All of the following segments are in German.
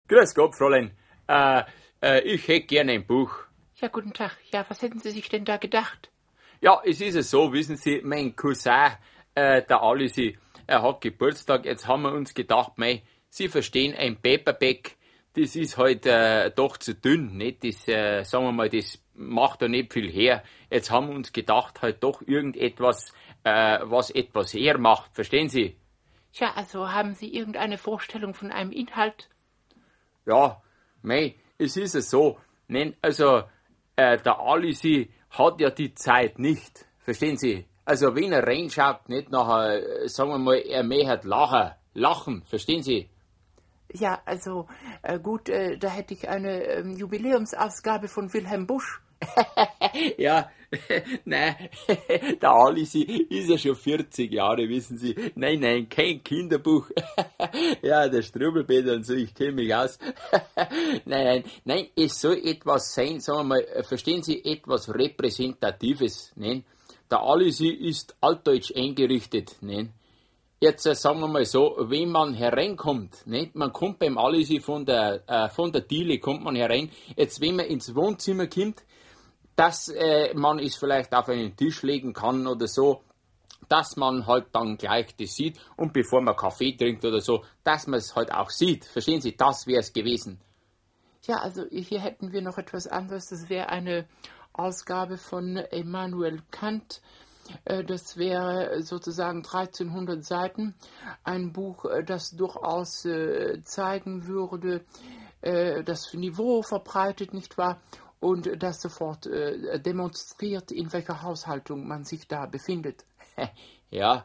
Grüß Gott, Fräulein. Ich hätte gerne ein Buch. Ja, guten Tag. Ja, was hätten Sie sich denn da gedacht? Ja, es ist ja so, wissen Sie, mein Cousin, der Alisi, er hat Geburtstag. Jetzt haben wir uns gedacht, mei, Sie verstehen, ein Paperback, das ist halt doch zu dünn, nicht? Das, sagen wir mal, das macht da nicht viel her. Jetzt haben wir uns gedacht, halt doch irgendetwas, was etwas hermacht. Verstehen Sie? Ja, also haben Sie irgendeine Vorstellung von einem Inhalt? Ja, mei, es ist ja so, nein, also, der Alisi hat ja die Zeit nicht. Verstehen Sie? Also, wenn er reinschaut, nicht nachher, sagen wir mal, er möchte lachen. Verstehen Sie? Ja, also gut, da hätte ich eine Jubiläumsausgabe von Wilhelm Busch. Ja, nein, der Alisi ist ja schon 40 Jahre, wissen Sie. Nein, kein Kinderbuch. Ja, der Strubbelpeter und so, ich kenne mich aus. Nein, es soll etwas sein, sagen wir mal, verstehen Sie, etwas Repräsentatives, nein? Der Alisi ist altdeutsch eingerichtet, nein? Jetzt sagen wir mal so, wenn man hereinkommt, nicht? Man kommt beim Alisi von der Diele, kommt man herein. Jetzt, wenn man ins Wohnzimmer kommt, dass man es vielleicht auf einen Tisch legen kann oder so, dass man halt dann gleich das sieht und bevor man Kaffee trinkt oder so, dass man es halt auch sieht. Verstehen Sie, das wäre es gewesen. Ja, also hier hätten wir noch etwas anderes. Das wäre eine Ausgabe von Immanuel Kant. Das wäre sozusagen 1300 Seiten. Ein Buch, das durchaus zeigen würde, das Niveau verbreitet, nicht wahr? Und das sofort demonstriert, in welcher Haushaltung man sich da befindet. Ja,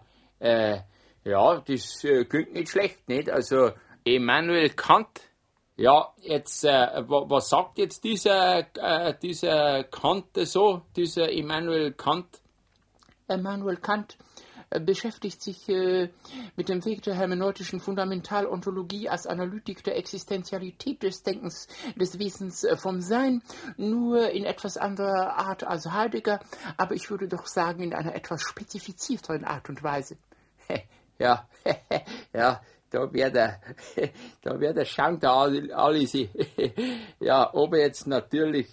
das klingt nicht schlecht, nicht? Also, Immanuel Kant. Ja, jetzt, was sagt jetzt dieser Kant so, dieser Immanuel Kant? Immanuel Kant beschäftigt sich mit dem Weg der hermeneutischen Fundamentalontologie als Analytik der Existenzialität des Denkens, des Wesens vom Sein, nur in etwas anderer Art als Heidegger, aber ich würde doch sagen, in einer etwas spezifizierteren Art und Weise. Ja, da wär der Schank der Alisi. Ja, aber jetzt natürlich,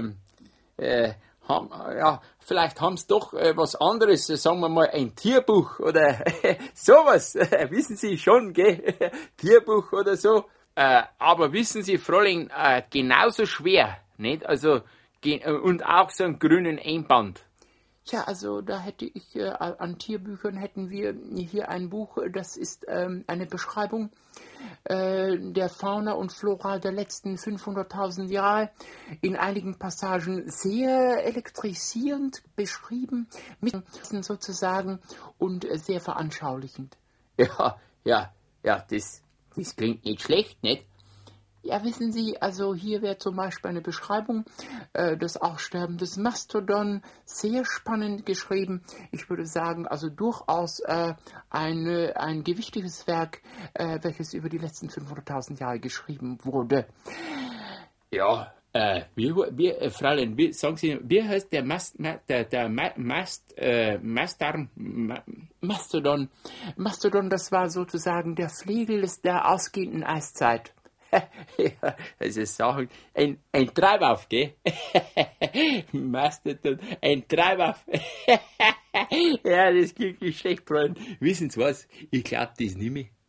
vielleicht haben sie doch was anderes, sagen wir mal ein Tierbuch oder sowas, wissen Sie schon, gell? Tierbuch oder so. Aber wissen Sie, Fräulein, genauso schwer, nicht? Also, und auch so einen grünen Einband. Tja, also da hätte ich, an Tierbüchern hätten wir hier ein Buch, das ist eine Beschreibung der Fauna und Flora der letzten 500.000 Jahre, in einigen Passagen sehr elektrisierend beschrieben, mit sozusagen und sehr veranschaulichend. Ja, das klingt nicht schlecht, nicht? Ja, wissen Sie, also hier wäre zum Beispiel eine Beschreibung des Aussterbens des Mastodon, sehr spannend geschrieben. Ich würde sagen, also durchaus ein gewichtiges Werk, welches über die letzten 500.000 Jahre geschrieben wurde. Ja, Fräulein, sagen Sie, wie heißt der Mastodon? Mastodon, das war sozusagen der Flegel der ausgehenden Eiszeit. Ja, also Sachen, ein Treibauf, gell? Mastodon, ein Treibauf. Ja, das klingt nicht schlecht, Freund. Wissen Sie was? Ich glaube das nicht mehr.